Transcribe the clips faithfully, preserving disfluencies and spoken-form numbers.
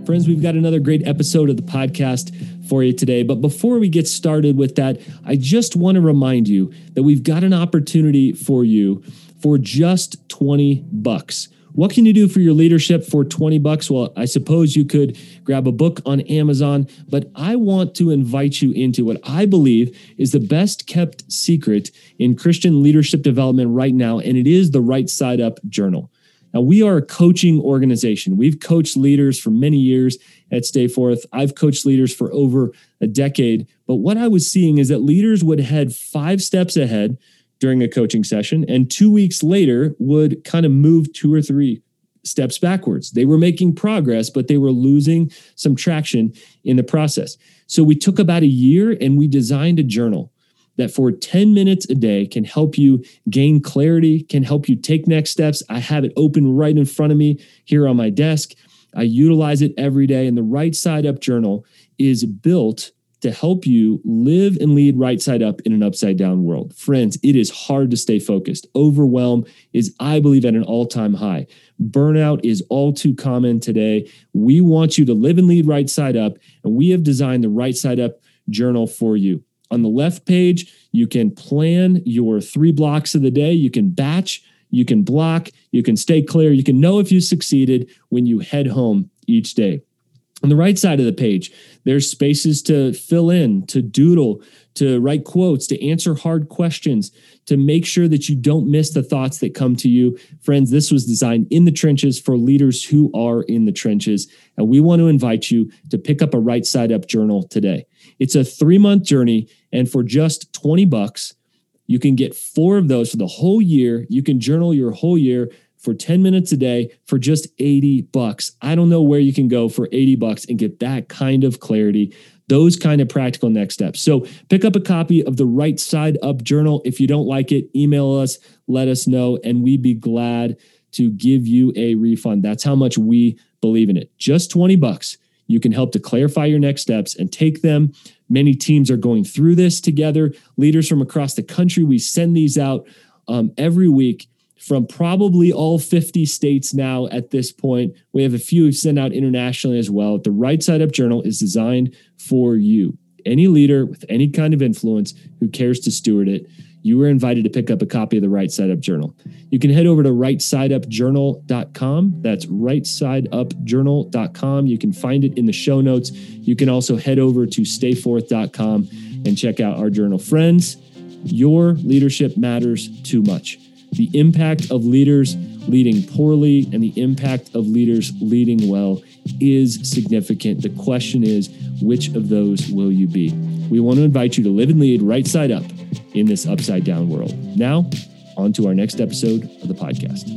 Friends, we've got another great episode of the podcast for you today. But before we get started with that, I just want to remind you that we've got an opportunity for you for just twenty bucks. What can you do for your leadership for twenty bucks? Well, I suppose you could grab a book on Amazon, but I want to invite you into what I believe is the best kept secret in Christian leadership development right now, and it is the Right Side Up Journal. Now, we are a coaching organization. We've coached leaders for many years at Stay Forth. I've coached leaders for over a decade. But what I was seeing is that leaders would head five steps ahead during a coaching session, and two weeks later would kind of move two or three steps backwards. They were making progress, but they were losing some traction in the process. So we took about a year and we designed a journal that for ten minutes a day can help you gain clarity, can help you take next steps. I have it open right in front of me here on my desk. I utilize it every day. And the Right Side Up Journal is built to help you live and lead right side up in an upside down world. Friends, it is hard to stay focused. Overwhelm is, I believe, at an all-time high. Burnout is all too common today. We want you to live and lead right side up, and we have designed the Right Side Up Journal for you. On the left page, you can plan your three blocks of the day. You can batch, you can block, you can stay clear. You can know if you succeeded when you head home each day. On the right side of the page, there's spaces to fill in, to doodle, to write quotes, to answer hard questions, to make sure that you don't miss the thoughts that come to you. Friends, this was designed in the trenches for leaders who are in the trenches. And we want to invite you to pick up a Right Side Up Journal today. It's a three-month journey, and for just twenty bucks, you can get four of those for the whole year. You can journal your whole year for ten minutes a day for just eighty bucks. I don't know where you can go for eighty bucks and get that kind of clarity, those kind of practical next steps. So pick up a copy of the Right Side Up Journal. If you don't like it, email us, let us know, and we'd be glad to give you a refund. That's how much we believe in it. Just twenty bucks. You can help to clarify your next steps and take them. Many teams are going through this together. Leaders from across the country, we send these out um, every week from probably all fifty states now at this point. We have a few we've sent out internationally as well. The Right Side Up Journal is designed for you. Any leader with any kind of influence who cares to steward it, you are invited to pick up a copy of the Right Side Up Journal. You can head over to right side up journal dot com. That's right side up journal dot com. You can find it in the show notes. You can also head over to stay forth dot com and check out our journal. Friends, your leadership matters too much. The impact of leaders leading poorly and the impact of leaders leading well is significant. The question is, which of those will you be? We want to invite you to live and lead right side up in this upside down world. Now, on to our next episode of the podcast.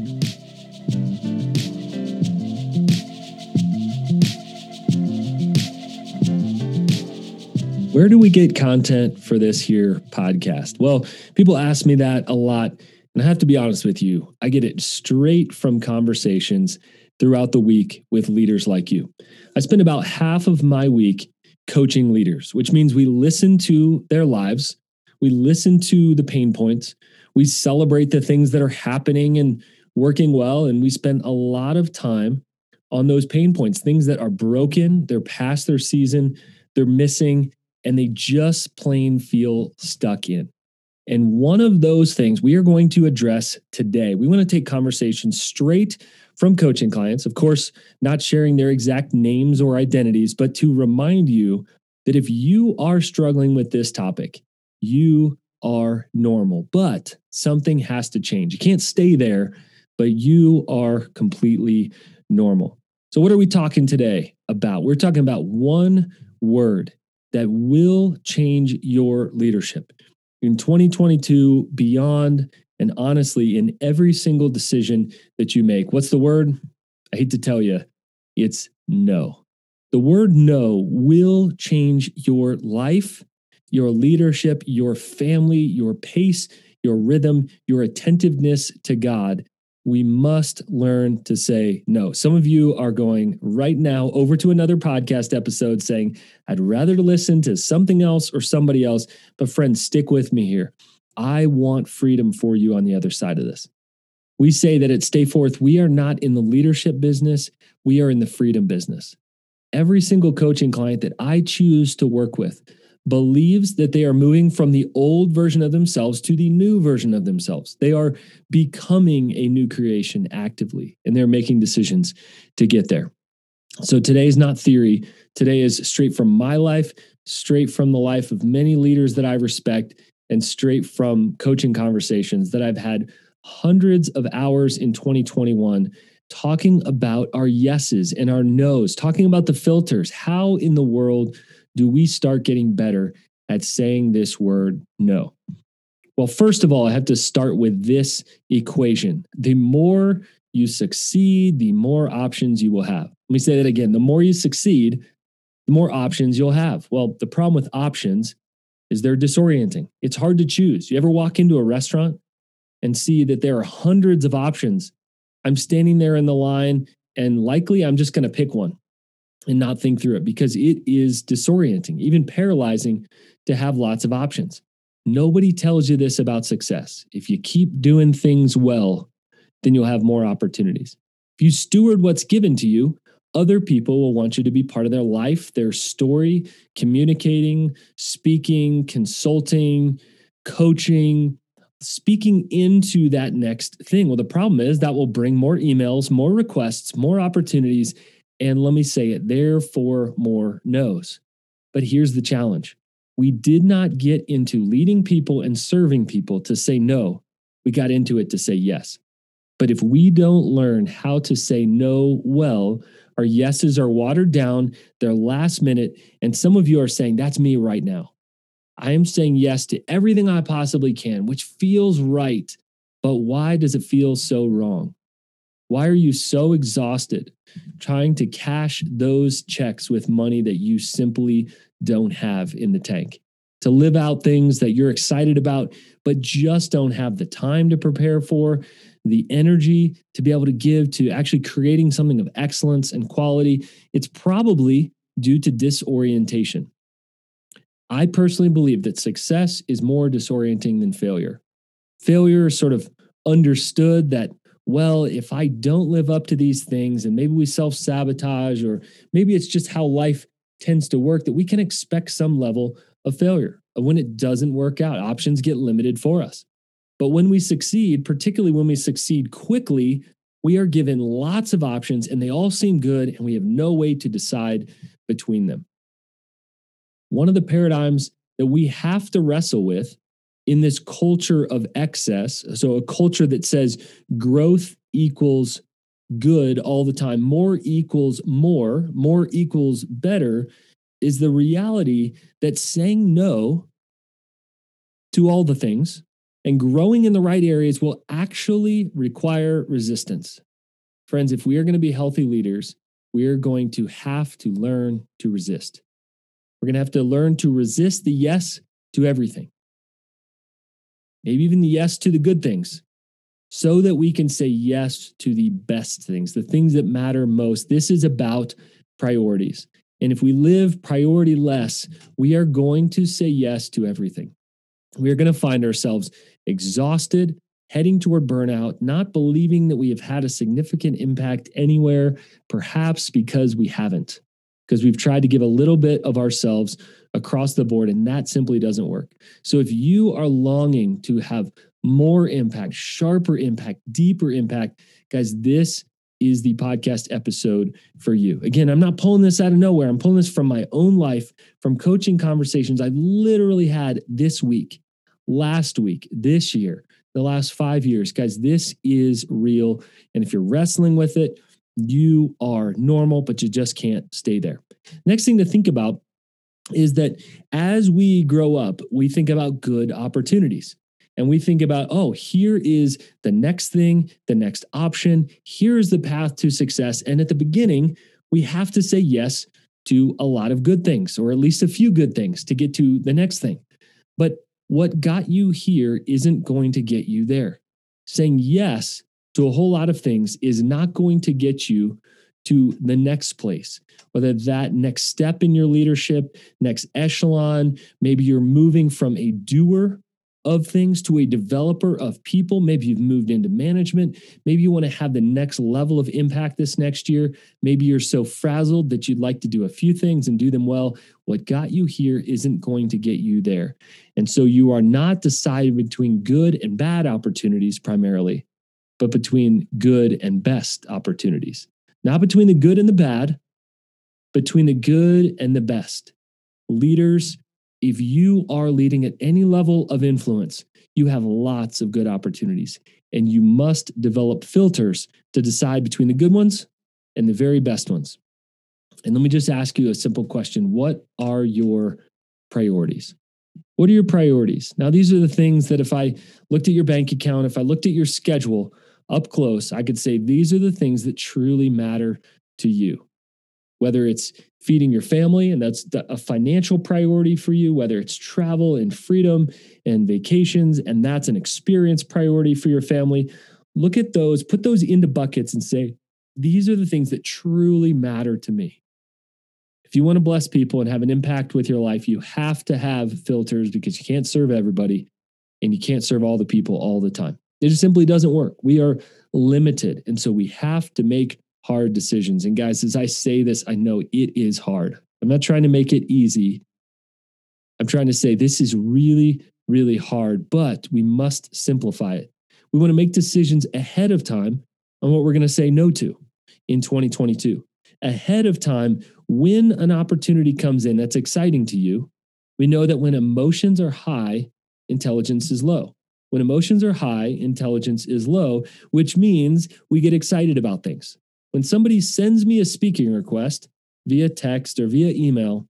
Where do we get content for this here podcast? Well, people ask me that a lot. And I have to be honest with you, I get it straight from conversations throughout the week with leaders like you. I spend about half of my week coaching leaders, which means we listen to their lives, we listen to the pain points, we celebrate the things that are happening and working well, and we spend a lot of time on those pain points, things that are broken, they're past their season, they're missing, and they just plain feel stuck in. And one of those things we are going to address today. We want to take conversations straight from coaching clients, of course, not sharing their exact names or identities, but to remind you that if you are struggling with this topic, you are normal, but something has to change. You can't stay there, but you are completely normal. So what are we talking today about? We're talking about one word that will change your leadership. In twenty twenty-two, beyond, and honestly, in every single decision that you make. What's the word? I hate to tell you, it's no. The word no will change your life, your leadership, your family, your pace, your rhythm, your attentiveness to God. We must learn to say no. Some of you are going right now over to another podcast episode saying, I'd rather to listen to something else or somebody else. But friends, stick with me here. I want freedom for you on the other side of this. We say that at Stay Forth, we are not in the leadership business. We are in the freedom business. Every single coaching client that I choose to work with believes that they are moving from the old version of themselves to the new version of themselves. They are becoming a new creation actively, and they're making decisions to get there. So today is not theory. Today is straight from my life, straight from the life of many leaders that I respect, and straight from coaching conversations that I've had hundreds of hours in twenty twenty-one talking about our yeses and our nos, talking about the filters. How in the world do we start getting better at saying this word no? Well, first of all, I have to start with this equation. The more you succeed, the more options you will have. Let me say that again. The more you succeed, the more options you'll have. Well, the problem with options is they're disorienting. It's hard to choose. You ever walk into a restaurant and see that there are hundreds of options? I'm standing there in the line, and likely I'm just going to pick one and not think through it because it is disorienting, even paralyzing to have lots of options. Nobody tells you this about success. If you keep doing things well, then you'll have more opportunities. If you steward what's given to you, other people will want you to be part of their life, their story, communicating, speaking, consulting, coaching, speaking into that next thing. Well, the problem is that will bring more emails, more requests, more opportunities, and let me say it, therefore more no's. But here's the challenge. We did not get into leading people and serving people to say no. We got into it to say yes. But if we don't learn how to say no well, our yeses are watered down, they're last minute, and some of you are saying, that's me right now. I am saying yes to everything I possibly can, which feels right, but why does it feel so wrong? Why are you so exhausted trying to cash those checks with money that you simply don't have in the tank? To live out things that you're excited about, but just don't have the time to prepare for, the energy to be able to give to actually creating something of excellence and quality. It's probably due to disorientation. I personally believe that success is more disorienting than failure. Failure is sort of understood that, well, if I don't live up to these things and maybe we self-sabotage, or maybe it's just how life tends to work, that we can expect some level of failure. When it doesn't work out, options get limited for us. But when we succeed, particularly when we succeed quickly, we are given lots of options and they all seem good and we have no way to decide between them. One of the paradigms that we have to wrestle with in this culture of excess, so a culture that says growth equals good all the time, more equals more, more equals better, is the reality that saying no to all the things and growing in the right areas will actually require resistance. Friends, if we are going to be healthy leaders, we are going to have to learn to resist. We're going to have to learn to resist the yes to everything. Maybe even the yes to the good things, so that we can say yes to the best things, the things that matter most. This is about priorities. And if we live priority less, we are going to say yes to everything. We are going to find ourselves exhausted, heading toward burnout, not believing that we have had a significant impact anywhere, perhaps because we haven't, because we've tried to give a little bit of ourselves across the board, and that simply doesn't work. So if you are longing to have more impact, sharper impact, deeper impact, guys, this is the podcast episode for you. Again, I'm not pulling this out of nowhere. I'm pulling this from my own life, from coaching conversations I literally had this week, last week, this year, the last five years. Guys, this is real. And if you're wrestling with it, you are normal, but you just can't stay there. Next thing to think about is that as we grow up, we think about good opportunities. And we think about, oh, here is the next thing, the next option. Here's the path to success. And at the beginning, we have to say yes to a lot of good things, or at least a few good things to get to the next thing. But what got you here isn't going to get you there. Saying yes to a whole lot of things is not going to get you to the next place, whether that next step in your leadership, next echelon, maybe you're moving from a doer of things to a developer of people. Maybe you've moved into management. Maybe you want to have the next level of impact this next year. Maybe you're so frazzled that you'd like to do a few things and do them well. What got you here isn't going to get you there. And so you are not deciding between good and bad opportunities primarily, but between good and best opportunities. Not between the good and the bad, between the good and the best. Leaders, if you are leading at any level of influence, you have lots of good opportunities, and you must develop filters to decide between the good ones and the very best ones. And let me just ask you a simple question. What are your priorities? What are your priorities? Now, these are the things that if I looked at your bank account, if I looked at your schedule up close, I could say these are the things that truly matter to you. Whether it's feeding your family, and that's a financial priority for you, whether it's travel and freedom and vacations, and that's an experience priority for your family. Look at those, put those into buckets and say, these are the things that truly matter to me. If you want to bless people and have an impact with your life, you have to have filters because you can't serve everybody and you can't serve all the people all the time. It just simply doesn't work. We are limited. And so we have to make hard decisions. And guys, as I say this, I know it is hard. I'm not trying to make it easy. I'm trying to say this is really, really hard, but we must simplify it. We want to make decisions ahead of time on what we're going to say no to in twenty twenty-two. Ahead of time, when an opportunity comes in that's exciting to you, we know that when emotions are high, intelligence is low. When emotions are high, intelligence is low, which means we get excited about things. When somebody sends me a speaking request via text or via email,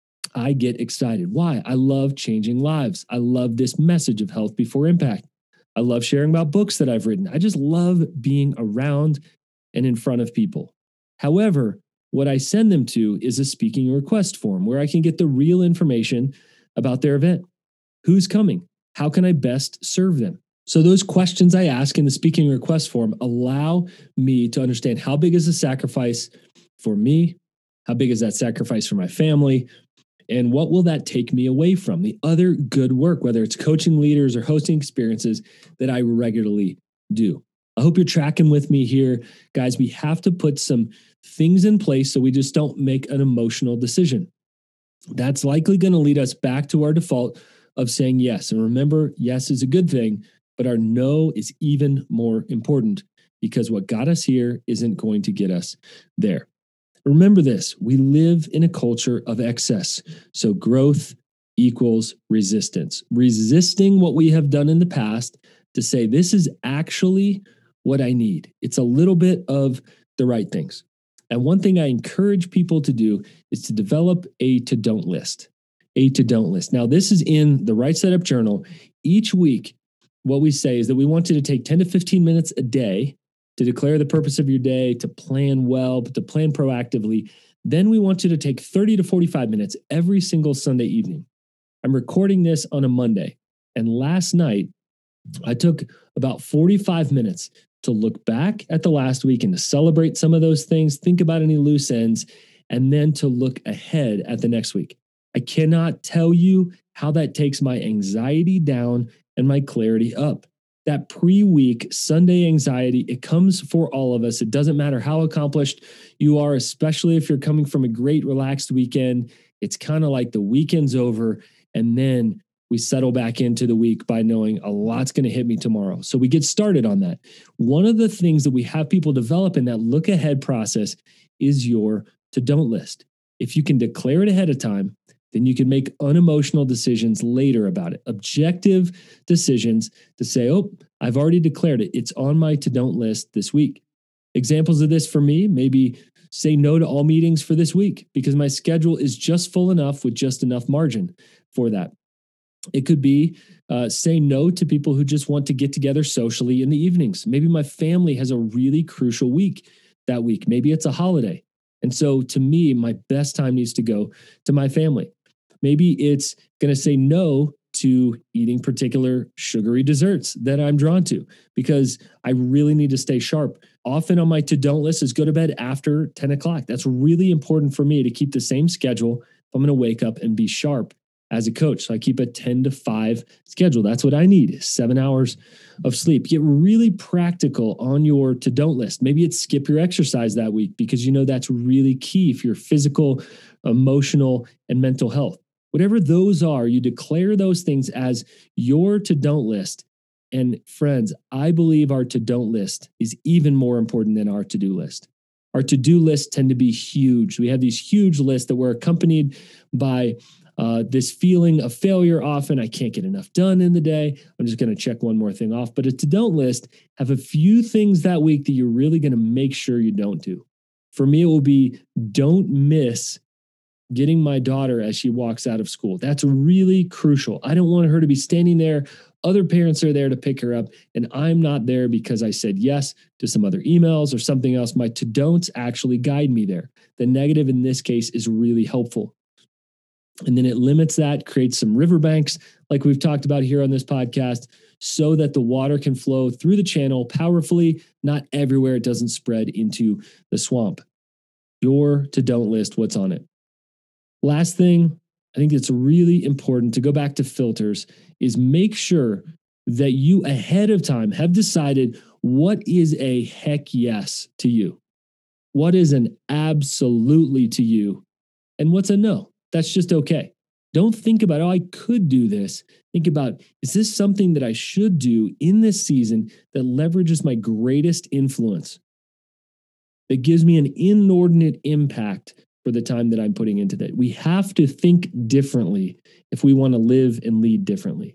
I get excited. Why? I love changing lives. I love this message of health before impact. I love sharing about books that I've written. I just love being around and in front of people. However, what I send them to is a speaking request form where I can get the real information about their event. Who's coming? How can I best serve them? So those questions I ask in the speaking request form allow me to understand how big is the sacrifice for me? How big is that sacrifice for my family? And what will that take me away from the other good work, whether it's coaching leaders or hosting experiences that I regularly do? I hope you're tracking with me here. Guys, we have to put some things in place so we just don't make an emotional decision. That's likely going to lead us back to our default of saying yes. And remember, yes is a good thing, but our no is even more important because what got us here isn't going to get us there. Remember this, we live in a culture of excess. So growth equals resistance. Resisting what we have done in the past to say, this is actually what I need. It's a little bit of the right things. And one thing I encourage people to do is to develop a to-don't list. A to-don't list. Now, this is in the Right Setup Journal. Each week, what we say is that we want you to take ten to fifteen minutes a day to declare the purpose of your day, to plan well, but to plan proactively. Then we want you to take thirty to forty-five minutes every single Sunday evening. I'm recording this on a Monday. And last night, I took about forty-five minutes to look back at the last week and to celebrate some of those things, think about any loose ends, and then to look ahead at the next week. I cannot tell you how that takes my anxiety down and my clarity up. That pre-week Sunday anxiety, it comes for all of us. It doesn't matter how accomplished you are, especially if you're coming from a great relaxed weekend. It's kind of like the weekend's over and then we settle back into the week by knowing a lot's going to hit me tomorrow. So we get started on that. One of the things that we have people develop in that look ahead process is your to-don't list. If you can declare it ahead of time, then you can make unemotional decisions later about it. Objective decisions to say, oh, I've already declared it. It's on my to-don't list this week. Examples of this for me, maybe say no to all meetings for this week because my schedule is just full enough with just enough margin for that. It could be uh, say no to people who just want to get together socially in the evenings. Maybe my family has a really crucial week that week. Maybe it's a holiday. And so to me, my best time needs to go to my family. Maybe it's going to say no to eating particular sugary desserts that I'm drawn to because I really need to stay sharp. Often on my to-don't list is go to bed after ten o'clock. That's really important for me to keep the same schedule if I'm going to wake up and be sharp as a coach. So I keep a ten to five schedule. That's what I need, seven hours of sleep. Get really practical on your to-don't list. Maybe it's skip your exercise that week because you know that's really key for your physical, emotional, and mental health. Whatever those are, you declare those things as your to-don't list. And friends, I believe our to-don't list is even more important than our to-do list. Our to-do lists tend to be huge. We have these huge lists that were accompanied by uh, this feeling of failure often. I can't get enough done in the day. I'm just going to check one more thing off. But a to-don't list have a few things that week that you're really going to make sure you don't do. For me, it will be don't miss getting my daughter as she walks out of school. That's really crucial. I don't want her to be standing there. Other parents are there to pick her up, and I'm not there because I said yes to some other emails or something else. My to-don'ts actually guide me there. The negative in this case is really helpful. And then it limits that, creates some riverbanks, like we've talked about here on this podcast, so that the water can flow through the channel powerfully, not everywhere. It doesn't spread into the swamp. Your to-don't list, what's on it? Last thing, I think it's really important to go back to filters, is make sure that you ahead of time have decided what is a heck yes to you. What is an absolutely to you, and what's a no? That's just okay. Don't think about, oh, I could do this. Think about, is this something that I should do in this season that leverages my greatest influence, that gives me an inordinate impact for the time that I'm putting into that? We have to think differently if we want to live and lead differently.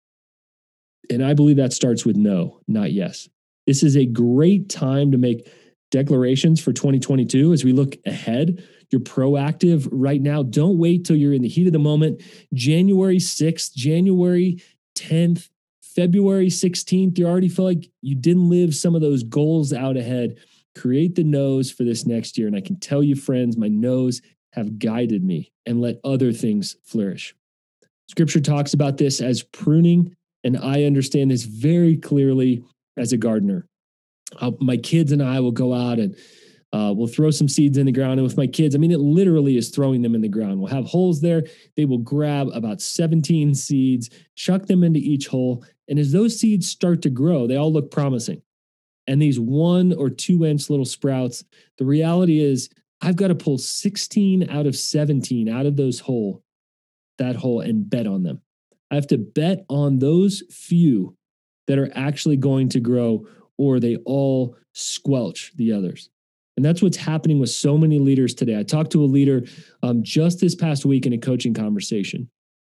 And I believe that starts with no, not yes. This is a great time to make declarations for twenty twenty-two as we look ahead. You're proactive right now. Don't wait till you're in the heat of the moment. January sixth, January tenth, February sixteenth, you already feel like you didn't live some of those goals out ahead. Create the no's for this next year. And I can tell you, friends, my no's have guided me, and let other things flourish. Scripture talks about this as pruning, and I understand this very clearly as a gardener. Uh, my kids and I will go out and uh, we'll throw some seeds in the ground. And with my kids, I mean, it literally is throwing them in the ground. We'll have holes there. They will grab about seventeen seeds, chuck them into each hole. And as those seeds start to grow, they all look promising. And these one or two inch little sprouts, the reality is I've got to pull sixteen out of seventeen out of those hole, that hole, and bet on them. I have to bet on those few that are actually going to grow, or they all squelch the others. And that's what's happening with so many leaders today. I talked to a leader um, just this past week in a coaching conversation,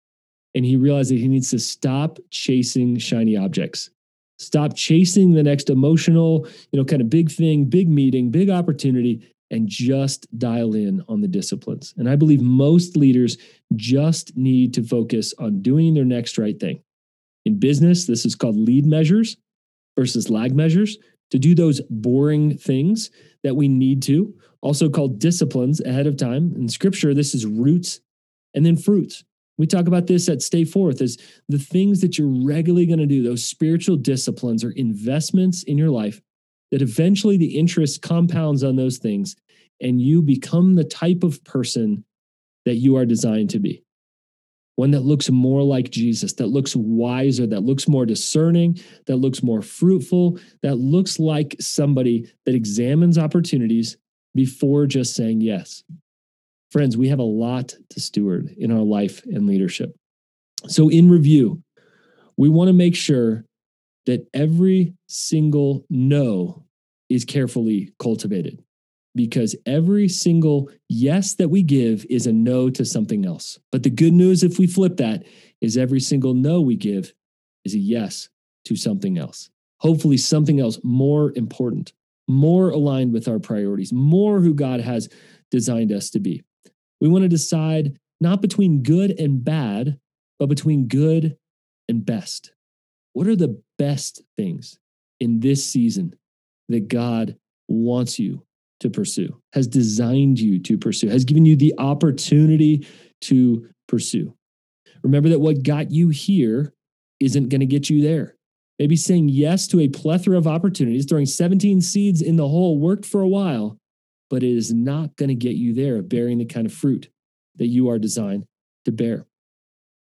and he realized that he needs to stop chasing shiny objects. Stop chasing the next emotional, you know, kind of big thing, big meeting, big opportunity, and just dial in on the disciplines. And I believe most leaders just need to focus on doing their next right thing. In business, this is called lead measures versus lag measures, to do those boring things that we need to, also called disciplines ahead of time. In scripture, this is roots and then fruits. We talk about this at Stay Forth as the things that you're regularly going to do. Those spiritual disciplines are investments in your life that eventually the interest compounds on those things, and you become the type of person that you are designed to be. One that looks more like Jesus, that looks wiser, that looks more discerning, that looks more fruitful, that looks like somebody that examines opportunities before just saying yes. Friends, we have a lot to steward in our life and leadership. So in review, we want to make sure that every single no is carefully cultivated, because every single yes that we give is a no to something else. But the good news, if we flip that, is every single no we give is a yes to something else. Hopefully something else more important, more aligned with our priorities, more who God has designed us to be. We want to decide not between good and bad, but between good and best. What are the best things in this season that God wants you to pursue, has designed you to pursue, has given you the opportunity to pursue? Remember that what got you here isn't going to get you there. Maybe saying yes to a plethora of opportunities, throwing seventeen seeds in the hole worked for a while, but it is not going to get you there, bearing the kind of fruit that you are designed to bear.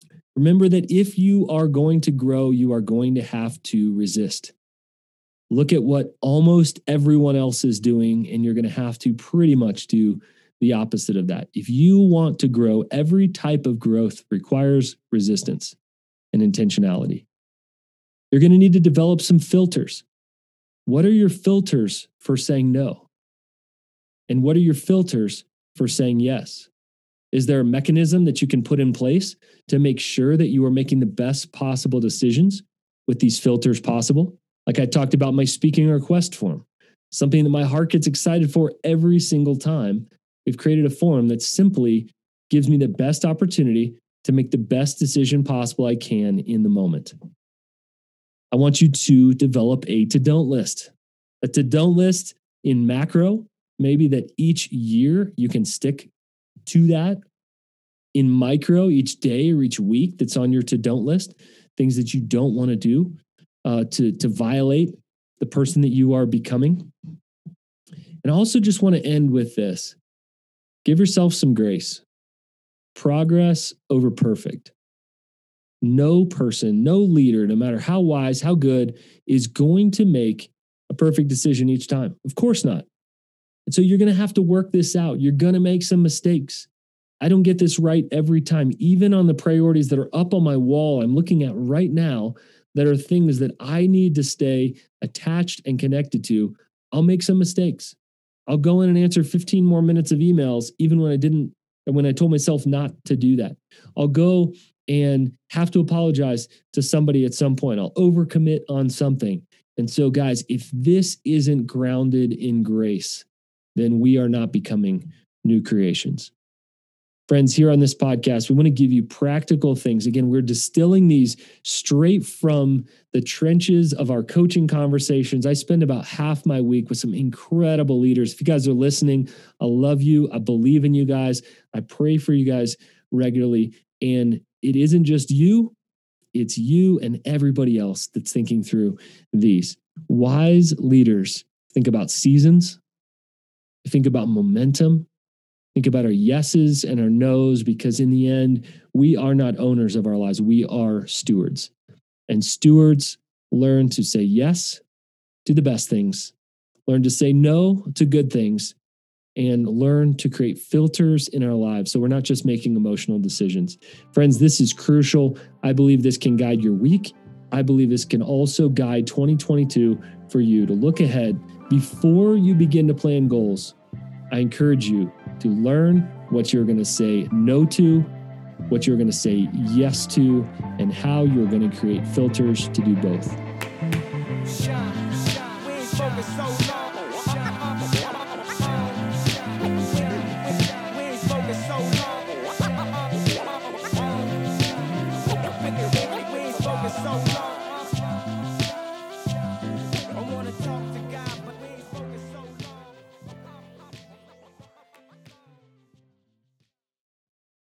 Remember that if you are going to grow, you are going to have to resist. Look at what almost everyone else is doing, and you're going to have to pretty much do the opposite of that. If you want to grow, every type of growth requires resistance and intentionality. You're going to need to develop some filters. What are your filters for saying no? And what are your filters for saying yes? Is there a mechanism that you can put in place to make sure that you are making the best possible decisions with these filters possible? Like I talked about my speaking request form, something that my heart gets excited for every single time. We've created a form that simply gives me the best opportunity to make the best decision possible I can in the moment. I want you to develop a to-don't list. A to-don't list in macro, maybe that each year you can stick to that. In micro, each day or each week that's on your to-don't list, things that you don't want to do uh, to, to violate the person that you are becoming. And I also just want to end with this. Give yourself some grace. Progress over perfect. No person, no leader, no matter how wise, how good, is going to make a perfect decision each time. Of course not. And so you're going to have to work this out. You're going to make some mistakes. I don't get this right every time. Even on the priorities that are up on my wall, I'm looking at right now that are things that I need to stay attached and connected to. I'll make some mistakes. I'll go in and answer fifteen more minutes of emails, even when I didn't, when I told myself not to do that. I'll go and have to apologize to somebody at some point. I'll overcommit on something. And so, guys, if this isn't grounded in grace, then we are not becoming new creations. Friends, here on this podcast, we want to give you practical things. Again, we're distilling these straight from the trenches of our coaching conversations. I spend about half my week with some incredible leaders. If you guys are listening, I love you. I believe in you guys. I pray for you guys regularly. And it isn't just you, it's you and everybody else that's thinking through these. Wise leaders think about seasons, think about momentum, think about our yeses and our nos, because in the end, we are not owners of our lives. We are stewards. And stewards learn to say yes to the best things, learn to say no to good things, and learn to create filters in our lives so we're not just making emotional decisions. Friends, this is crucial. I believe this can guide your week. I believe this can also guide twenty twenty-two for you to look ahead. Before you begin to plan goals, I encourage you to learn what you're going to say no to, what you're going to say yes to, and how you're going to create filters to do both. So long.